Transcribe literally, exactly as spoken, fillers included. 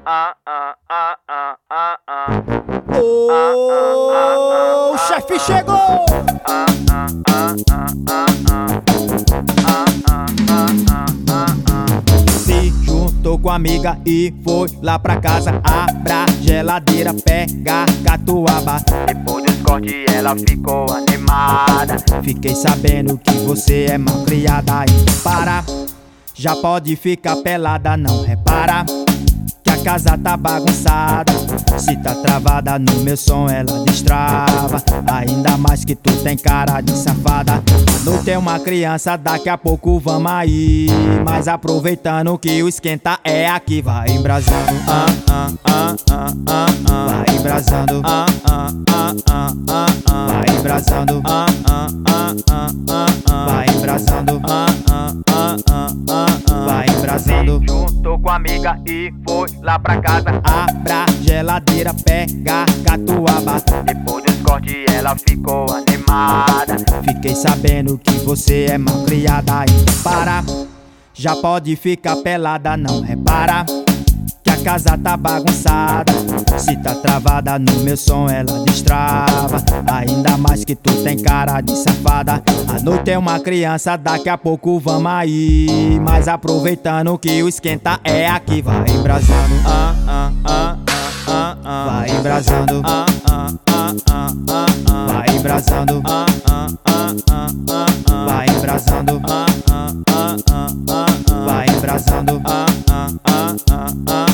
ah, ah, ah, ah, ah, ah. Ô, o chefe chegou! Ah, ah, ah, ah, ah, ah. Ah, ah, ah, ah, ah, ah. Se juntou com a amiga e foi lá pra casa. Abra a geladeira, pega catuaba. Depois dos cortes ela ficou animada. Fiquei sabendo que você é mal criada. E para, já pode ficar pelada, não repara que a casa tá bagunçada. Se tá travada no meu som ela destrava. Ainda mais que tu tem cara de safada. A noite é uma criança, daqui a pouco vamos aí. Mas aproveitando que o esquenta é aqui. Vai embrasando, ah, ah, ah, ah, ah, ah. Vai embrasando, ah, ah, ah, ah, ah, ah. Vai embrasando, ah, ah, ah, ah, ah, ah. Vai embrasando, ah, ah, ah, ah, ah, ah. Vai embrasando. Juntou com a amiga e foi lá pra casa. Abra a geladeira, pega catuaba. Depois dos cortes ela ficou animada. Fiquei sabendo que você é mal criada. E para, já pode ficar pelada, não repara que a casa tá bagunçada. Se tá travada no meu som ela destrava. Ainda mais que tu tem cara de safada. A noite é uma criança, daqui a pouco vamos aí. Mas aproveitando que o esquenta é aqui. Vai embrasando, ah, ah, ah, ah, ah. Vai embrasando, ah, ah, ah, ah, ah, ah. Vai embrasando, ah, ah, ah, ah, ah, ah. Vai embrasando, ah, ah, ah, ah, ah, ah. Vai embrasando, ah, ah, ah, ah, ah.